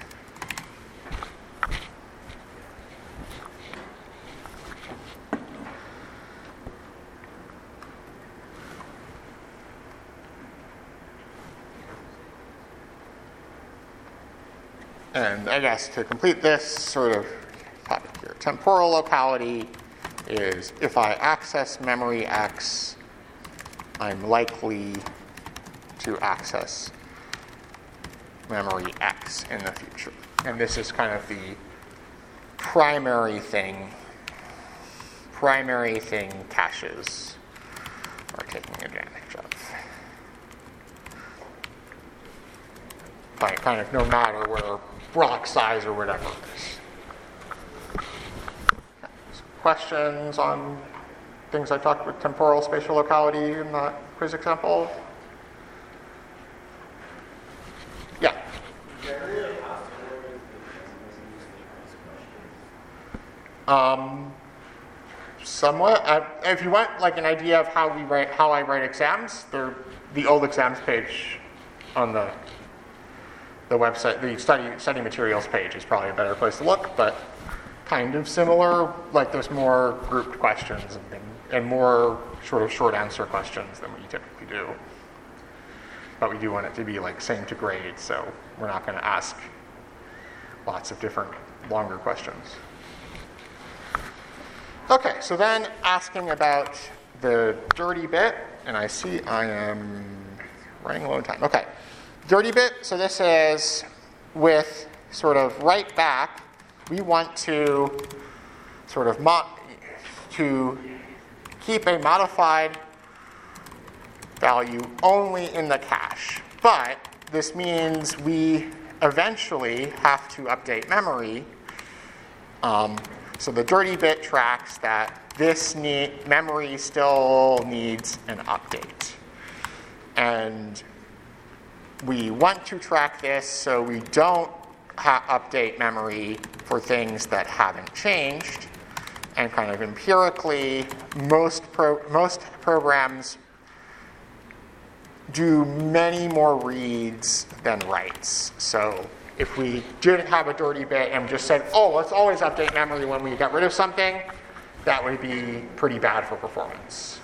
And I guess to complete this sort of topic here, temporal locality is if I access memory X, I'm likely to access memory X in the future. And this is kind of the primary thing, primary thing caches are taking advantage of. By kind of no matter where block size or whatever it is. Questions on things I talked with temporal spatial locality in that quiz example? Yeah. Um, somewhat. Uh, if you want like an idea of how we write, how I write exams, they're the old exams page on the the website, the study study materials page is probably a better place to look, but kind of similar. Like there's more grouped questions and things, and more sort of short answer questions than what you typically do. But we do want it to be like same to grade, so we're not going to ask lots of different longer questions. Okay, so then asking about the dirty bit, and I see I am running low on time. Okay. Dirty bit, so this is with sort of write back, we want to sort of mo- to keep a modified value only in the cache. But this means we eventually have to update memory. Um, so the dirty bit tracks that this need, memory still needs an update. And we want to track this so we don't ha- update memory for things that haven't changed. And kind of empirically, most pro- most programs do many more reads than writes. So if we didn't have a dirty bit and just said, oh, let's always update memory when we get rid of something, that would be pretty bad for performance.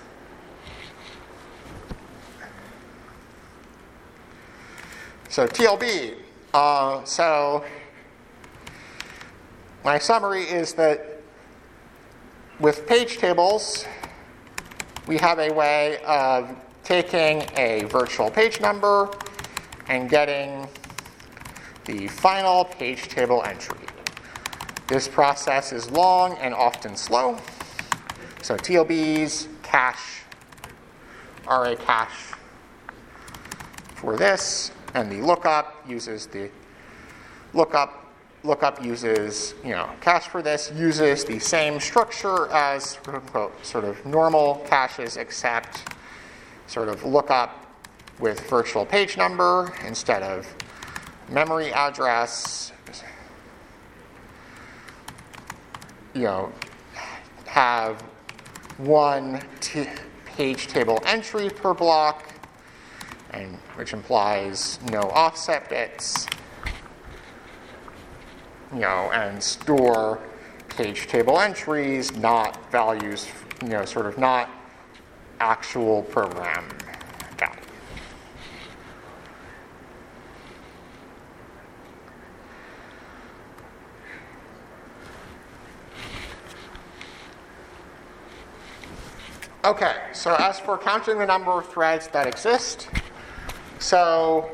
So T L B. Uh, so my summary is that with page tables, we have a way of taking a virtual page number and getting the final page table entry. This process is long and often slow. So T L Bs, cache, array cache for this, and the lookup uses the lookup. Lookup uses, you know, cache for this, uses the same structure as, quote unquote, sort of normal caches, except sort of lookup with virtual page number instead of memory address. You know, have one t- page table entry per block, and which implies no offset bits. You know, and store page table entries, not values, you know, sort of not actual program value. Okay, so as for counting the number of threads that exist, so,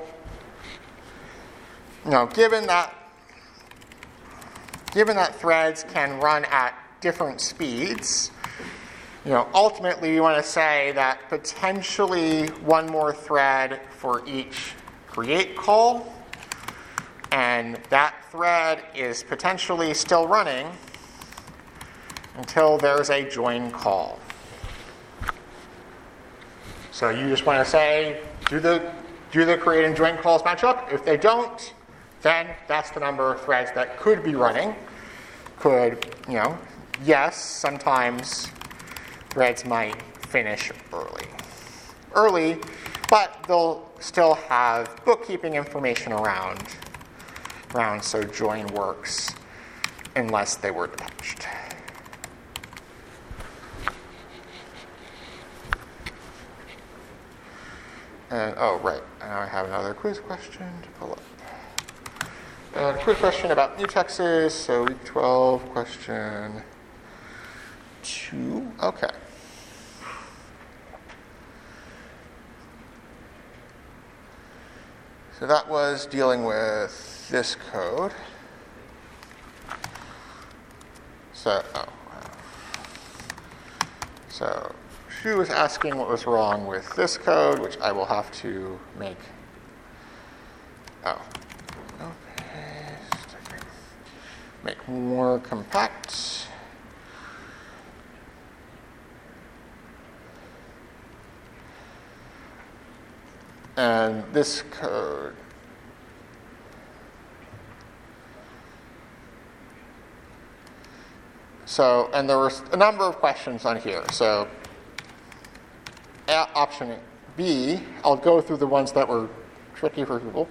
you know, given that Given that threads can run at different speeds, you know, ultimately we want to say that potentially one more thread for each create call, and that thread is potentially still running until there's a join call. So you just want to say, do the do the create and join calls match up? If they don't, then that's the number of threads that could be running. Could, you know, yes, sometimes threads might finish early. Early, but they'll still have bookkeeping information around, around so join works unless they were detached. And, oh, right, now I have another quiz question to pull up. Uh, quick question about mutexes. So week twelve, question two. Okay. So that was dealing with this code. So, oh. So she was asking what was wrong with this code, which I will have to make. Oh. Make more compact. And this code so, and there was a number of questions on here. So option B, I'll go through the ones that were tricky for people,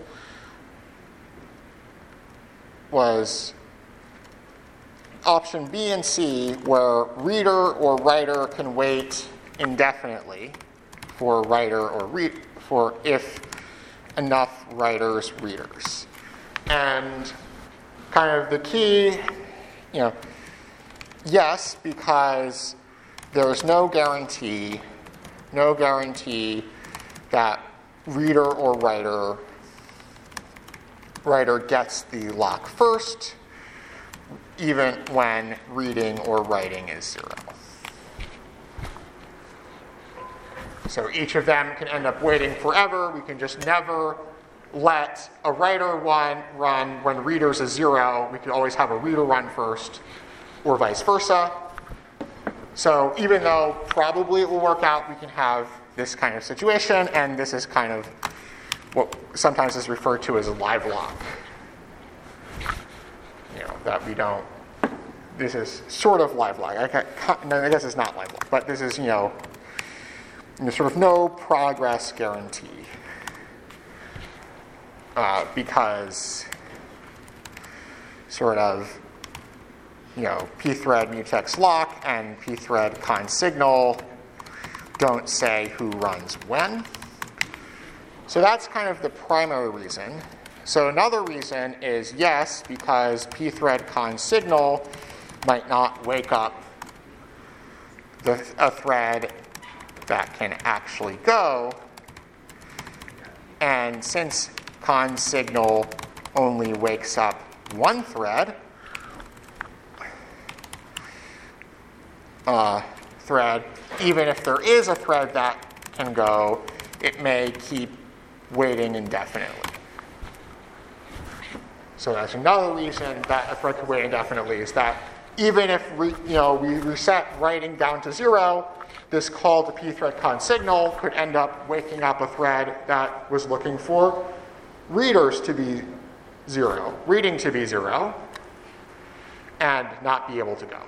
was option B and C, where reader or writer can wait indefinitely for writer or read for if enough writers readers. And kind of the key, you know, yes, because there's no guarantee, no guarantee that reader or writer writer gets the lock first, even when reading or writing is zero. So each of them can end up waiting forever. We can just never let a writer run, run when readers is zero. We could always have a reader run first, or vice versa. So even though probably it will work out, we can have this kind of situation, and this is kind of what sometimes is referred to as a live lock. You know, that we don't, this is sort of live lock. I, can't, no, I guess it's not live lock, but this is, you know, you know sort of no progress guarantee. Uh, because sort of, you know, pthread mutex lock and pthread consignal don't say who runs when. So that's kind of the primary reason. So another reason is, yes, because pthread consignal might not wake up the, a thread that can actually go. And since consignal only wakes up one thread, uh, thread, even if there is a thread that can go, it may keep waiting indefinitely. So that's another reason that a thread can wait indefinitely, is that even if we, you know, we reset writing down to zero, this call to pthread consignal could end up waking up a thread that was looking for readers to be zero, reading to be zero, and not be able to go.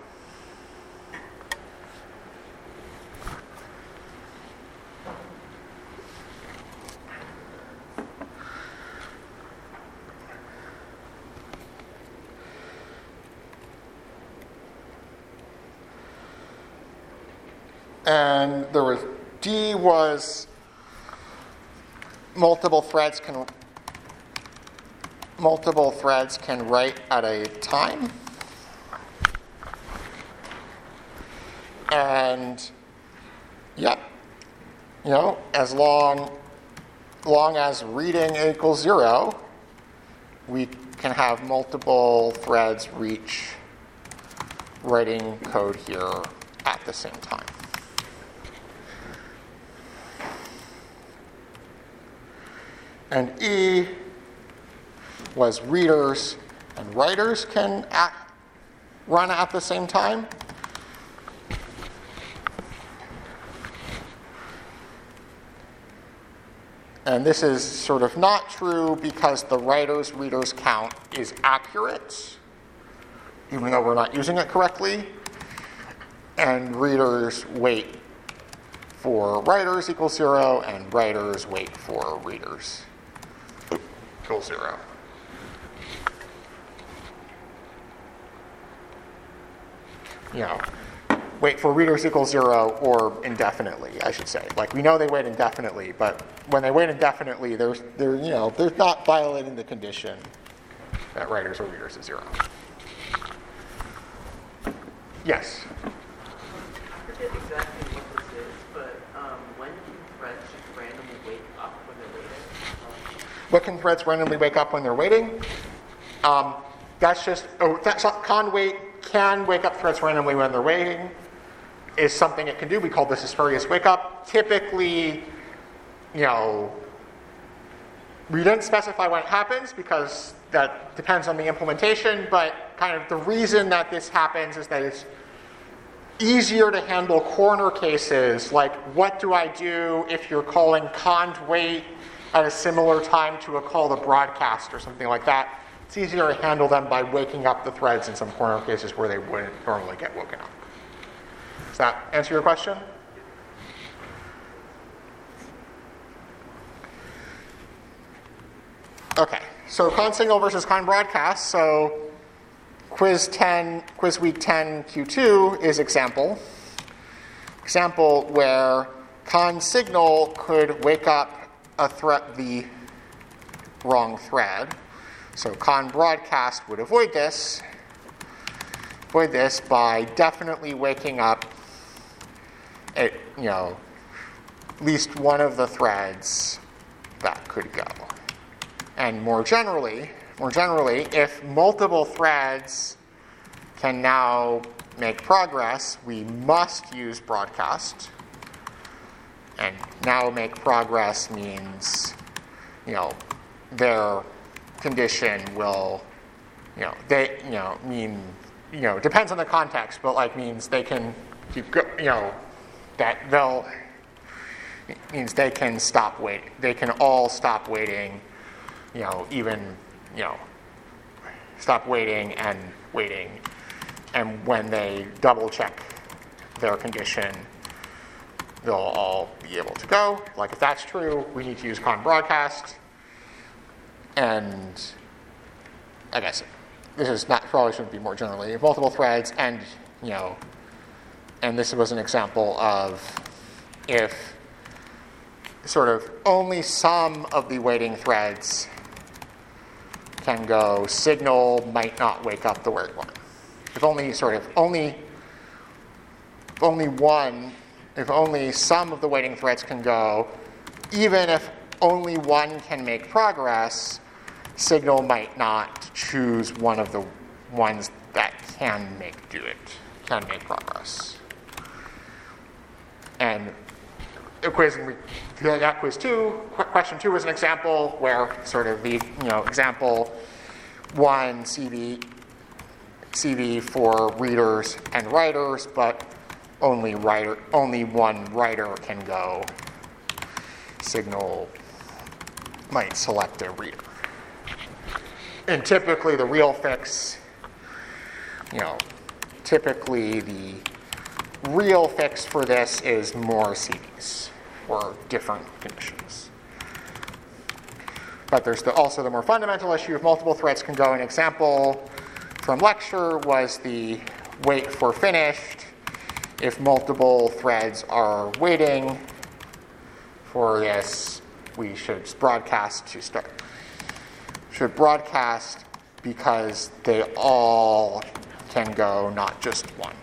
And there was, D was multiple threads can multiple threads can write at a time. And yep, you know, as long long as reading equals zero, we can have multiple threads reach writing code here at the same time. And E was readers and writers can act, run at the same time. And this is sort of not true because the writers readers count is accurate, even though we're not using it correctly. And readers wait for writers equals zero, and writers wait for readers equals zero. You know, wait for readers equals zero or indefinitely, I should say. Like, we know they wait indefinitely, but when they wait indefinitely, there's, they're, you know, they're not violating the condition that writers or readers is zero. Yes? I forget exactly what this is, but um, when can threads just randomly wake up when they're waiting? What can threads randomly wake up when they're waiting? Um, that's just, oh, that's con wait can wake up threads randomly when they're waiting is something it can do. We call this a spurious wake up. Typically, you know, we didn't specify when it happens because that depends on the implementation, but kind of the reason that this happens is that it's easier to handle corner cases, like what do I do if you're calling cond wait at a similar time to a call to broadcast or something like that. It's easier to handle them by waking up the threads in some corner cases where they wouldn't normally get woken up. Does that answer your question? Okay, so consignal versus con broadcast. So quiz ten, quiz week ten Q two is example. Example where consignal could wake up a thread, the wrong thread. So con broadcast would avoid this, avoid this by definitely waking up at, you know, at least one of the threads that could go. And more generally, more generally, if multiple threads can now make progress, we must use broadcast. And now make progress means, you know, their condition will, you know, they, you know, mean, you know, depends on the context, but like means they can keep, go, you know, that they'll, it means they can stop waiting. They can all stop waiting, you know, even, you know, stop waiting and waiting. And when they double check their condition, they'll all be able to go. Like if that's true, we need to use con broadcast. And I guess this is not, probably shouldn't be more generally, multiple threads, and, you know, and this was an example of if sort of only some of the waiting threads can go, signal might not wake up the wait one. If only sort of, only, if only one, if only some of the waiting threads can go, even if only one can make progress, signal might not choose one of the ones that can make do it, can make progress. And a quiz, that quiz two, question two was an example where sort of the, you know, example one C V, C V for readers and writers, but only writer, only one writer can go. Signal might select a reader. And typically the real fix, you know, typically the real fix for this is more C Vs for different conditions. But there's the, also the more fundamental issue of multiple threads can go. An example from lecture was the wait for finished. If multiple threads are waiting for this, we should broadcast to start. Should broadcast because they all can go, not just one.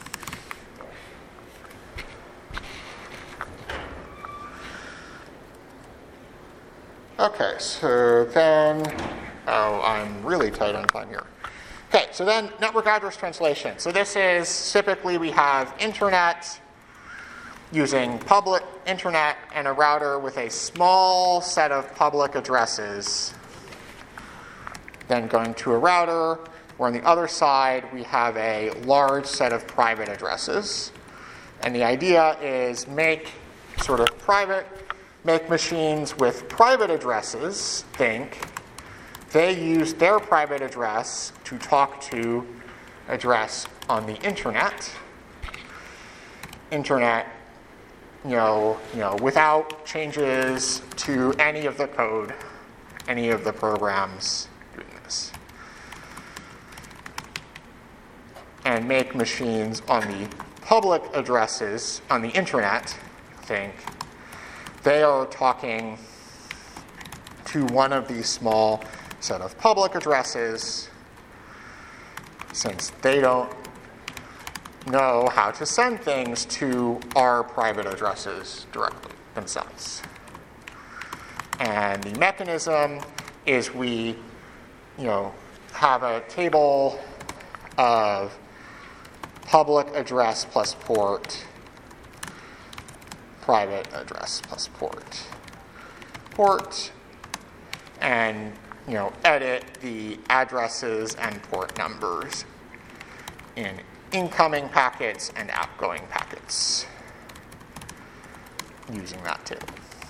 Okay, so then, oh, I'm really tight on time here. Okay, so then network address translation. So this is, typically we have internet using public internet and a router with a small set of public addresses. Then going to a router, where on the other side we have a large set of private addresses. And the idea is make sort of private, make machines with private addresses think they use their private address to talk to address on the internet. Internet, you know, you know, without changes to any of the code, any of the programs doing this. And make machines on the public addresses on the internet think they are talking to one of these small set of public addresses, since they don't know how to send things to our private addresses directly themselves. And the mechanism is we, you know, have a table of public address plus port, private address plus port, port, and, you know, edit the addresses and port numbers in incoming packets and outgoing packets using that table.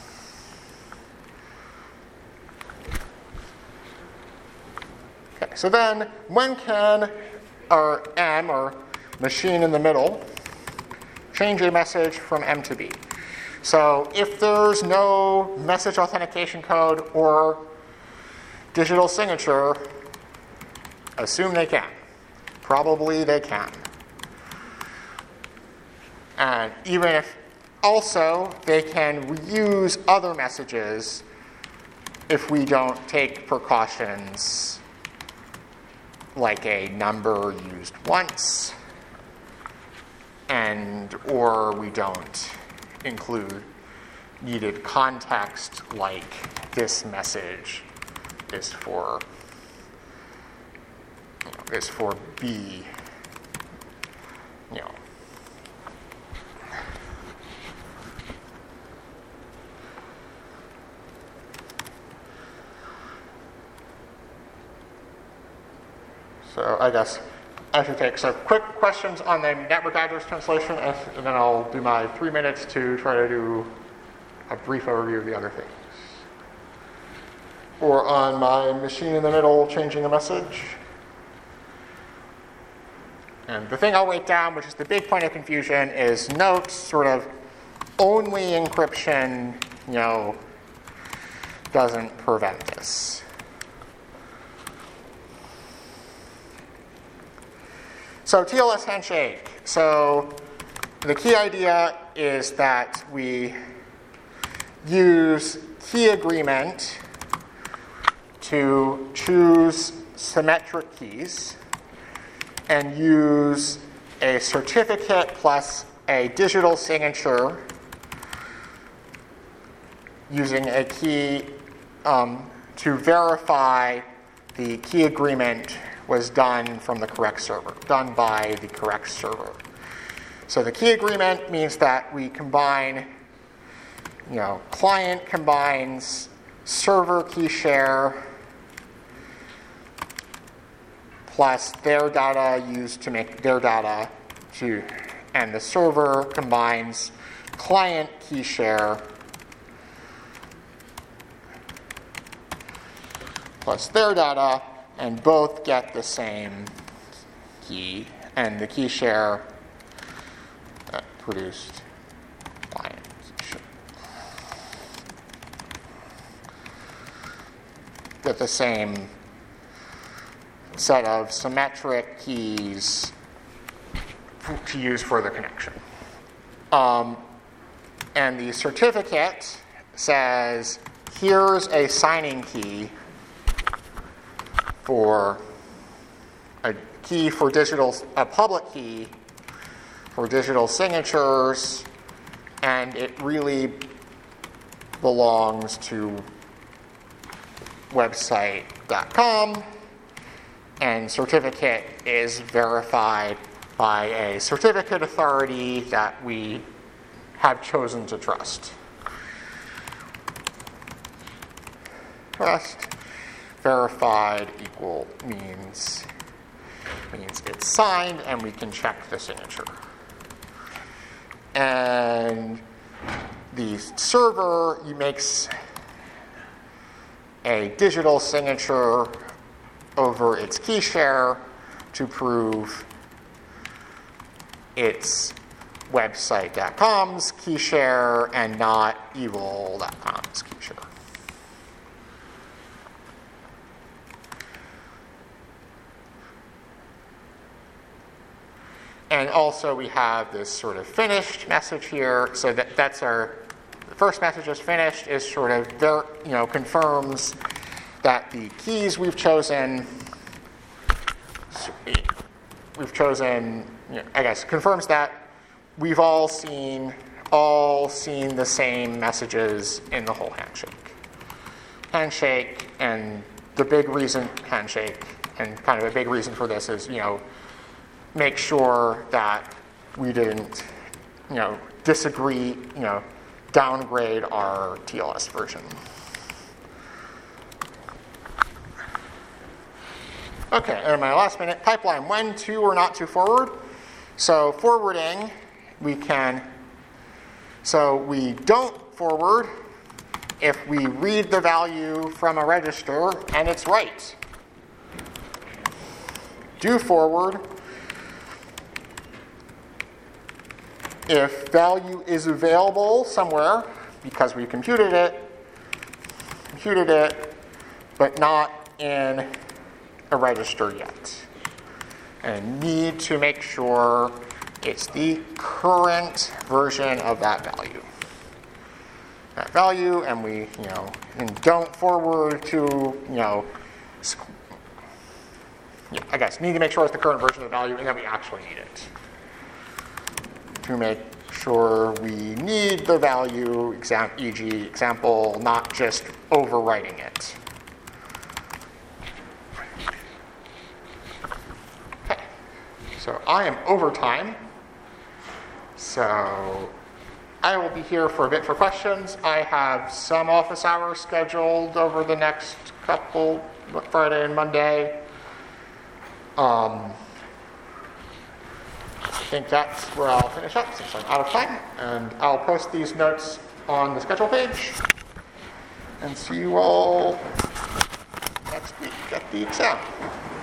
Okay, so then when can our M, or machine in the middle, change a message from M to B? So if there's no message authentication code or digital signature, assume they can. Probably they can. And even if also they can reuse other messages if we don't take precautions like a number used once, and or we don't include needed context like this message is for, you know, is for B, you know. So I guess I should take some quick questions on the network address translation, and then I'll do my three minutes to try to do a brief overview of the other things. Or on my machine in the middle, changing a message. And the thing I'll write down, which is the big point of confusion, is note sort of only encryption, you know, doesn't prevent this. So T L S handshake. So the key idea is that we use key agreement to choose symmetric keys and use a certificate plus a digital signature using a key um, to verify the key agreement was done from the correct server, done by the correct server. So the key agreement means that we combine, you know, client combines server key share plus their data used to make their data to, and the server combines client key share plus their data, and both get the same key, and the key share uh, produced client should get the same set of symmetric keys to use for the connection. Um, and the certificate says, here's a signing key for a key for digital, a public key for digital signatures, and it really belongs to website dot com, and certificate is verified by a certificate authority that we have chosen to trust. Trust verified equal means means it's signed and we can check the signature. And the server makes a digital signature over its key share to prove it's website dot com's key share and not evil dot com's key share. And also we have this sort of finished message here. So that, that's our, the first message is finished, is sort of, ver, you know, confirms that the keys we've chosen, we've chosen, you know, I guess, confirms that we've all seen, all seen the same messages in the whole handshake. Handshake, and the big reason, handshake, and kind of a big reason for this is, you know, make sure that we didn't, you know, disagree, you know, downgrade our T L S version. Okay, and my last minute, pipeline, when to or not to forward. So forwarding, we can, so we don't forward if we read the value from a register and it's right. Do forward if value is available somewhere because we computed it, computed it, but not in a register yet. And need to make sure it's the current version of that value. That value, and we, you know, and don't forward to, you know, yeah, I guess need to make sure it's the current version of the value, and then we actually need it. To make sure we need the value, exam, for example, example, not just overwriting it. Okay, so I am over time. So I will be here for a bit for questions. I have some office hours scheduled over the next couple, Friday and Monday. Um, I think that's where I'll finish up since I'm out of time. And I'll post these notes on the schedule page. And see you all next week at the exam.